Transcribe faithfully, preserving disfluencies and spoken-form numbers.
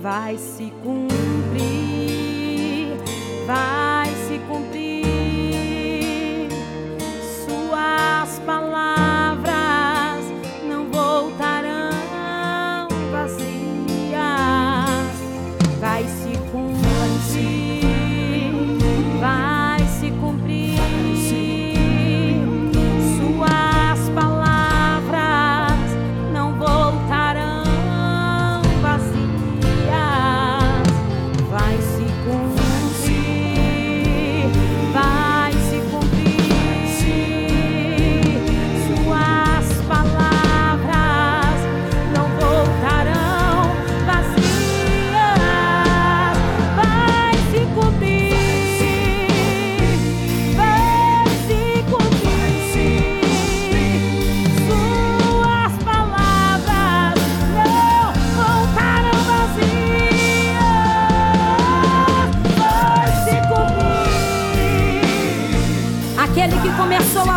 vai se cumprir, vai se cumprir. Suas palavras não voltarão vazias, vai se cumprir, vai se cumprir. Suas palavras não voltarão vazias, vai se cumprir, vai se cumprir. Suas palavras não voltarão vazias, vai se cumprir, vai se cumprir. Suas palavras não voltarão vazias, vai se cumprir. Aquele que começou a